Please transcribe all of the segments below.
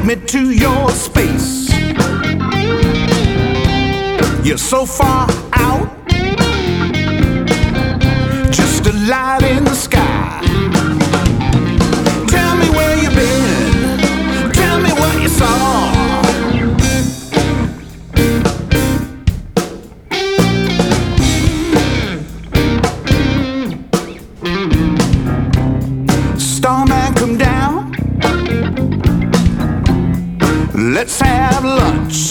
me to your space. You're so far out, just a light in the sky. Tell me where you've been, tell me what you saw. Starman, come down, let's have lunch.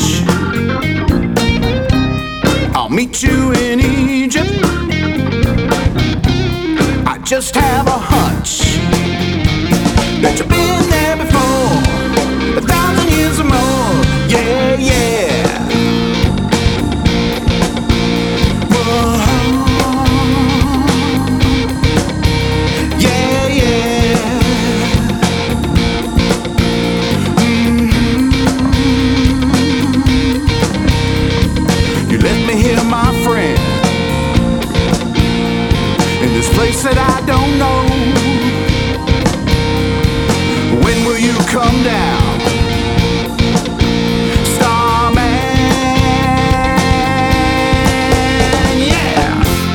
I'll meet you in Egypt. I just have a hunch that you've been there before, 1,000 years or more. Yeah, yeah. Whoa. Yeah, yeah. You let me hear, my friend, in this place that I don't know. When will you come down, Starman? Yeah.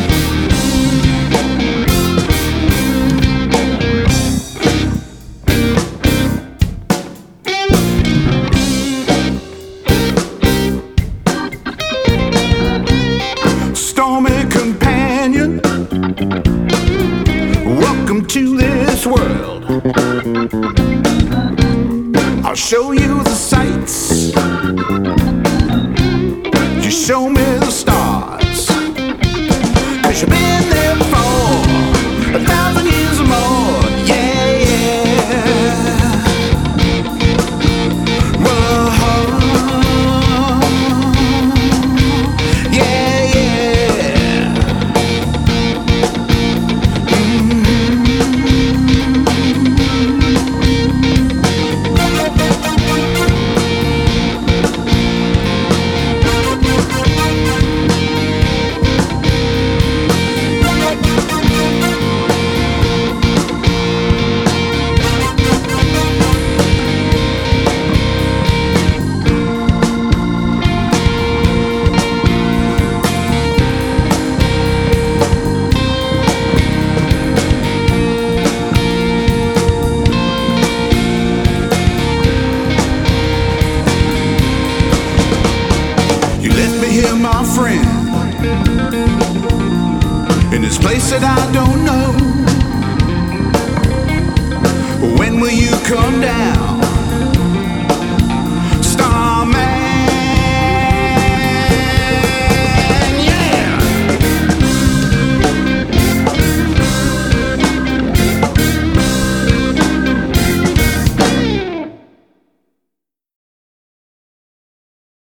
Stormy companion, welcome to this world. I'll show you the sights, you show me the stars. 'Cause you've been there before, 1,000 years or more. Yeah, yeah. Whoa. Yeah, yeah. Here, my friend, in this place that I don't know. When will you come down?